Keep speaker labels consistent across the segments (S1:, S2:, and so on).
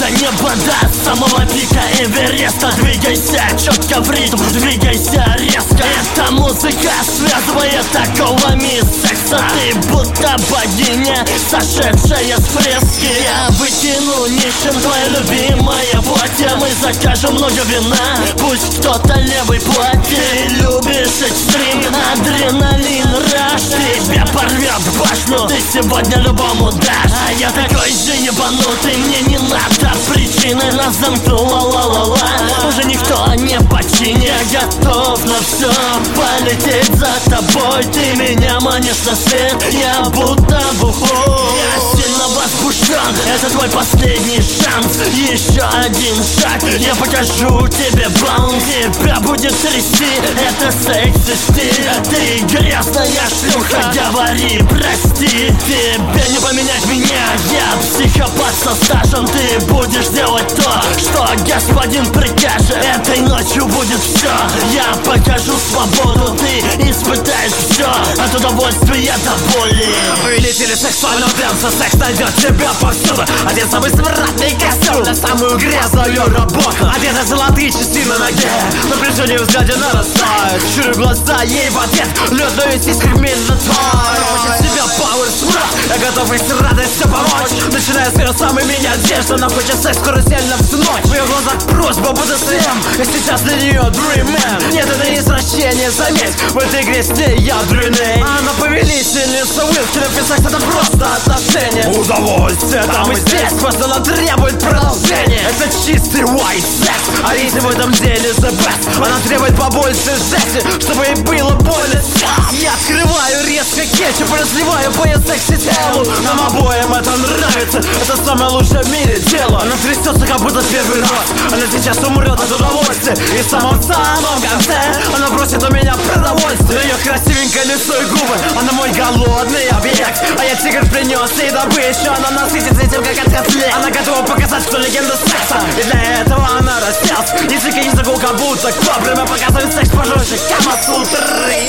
S1: до неба, до самого пика Эвереста. Двигайся четко в ритм, двигайся резко. Эта музыка связывает такого секса. Ты будто богиня, сошедшая с фрески. Я выкину нищим твое любимое платье. Мы закажем много вина, пусть кто-то левый платит. Ты любишь экстрим, адреналин, раш. Тебя порвет в башню, ты сегодня любому дашь. А я такой же ебанутый, мне не надо причины. Нас замкнула ла-ла-ла, уже никто не починит. Я готов на все, полететь за тобой. Ты меня манишь на свет, я будто бухой. Я сильно возбужден, это твой последний шанс. Еще один шаг, я покажу тебе баунс. Тебя будет трясти, это секси-стиль. Ты грязная шлюха, говори прости. Тебе не поменять меня, я психопат со стажем. Ты будешь делать то, что господин прикажет. Этой ночью будет все, я покажу свободу. Ты испытаешь все, от удовольствия до боли.
S2: Вы летели сексуального дэнса, секс найдет тебя повсюду. Один самый смрадный костюм на самую грязную работу. Одеты золотые часы на ноге, напряжение в взгляде нарастает. Щурю глаза ей в ответ, лётную сиську медленно тает. Хочет себя power смрад, я готов ей с радостью помочь. Начиная с ее самой мини-одежды, она хочет секс карусельно всю ночь. В ее глазах просьба буду слем, я сейчас для нее dream man. Нет, это не извращение, заметь, в этой игре с ней я дрюней. Она повелительница Уилкинов, и секс это просто отношения. Удовольствие там и здесь, просто она требует продолжения. Это чистый white sex, а ритм в этом деле the best. Она требует побольше жести, чтобы ей было больно. Я открываю резко кетчуп, разливаю по ее секси телу. Нам обоим это нравится, это самое лучшее в мире дело. Она трясется, как будто первый раз, она сейчас умрет от удовольствия. И в самом конце она просит у меня продовольствие. Ее красивенькое лицо и губы, она мой голодный объект. А я тигр принес ей добычу, она насытится этим, как от котлет. Она готова показать, что легенда секса, и для этого она растет. Язык и языку, как будто вовремя показывает секс пожестче. Камасутры.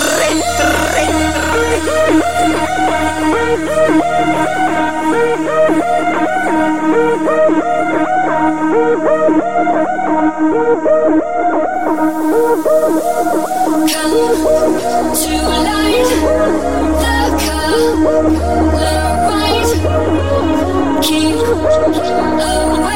S3: Come to light the color right. Keep away.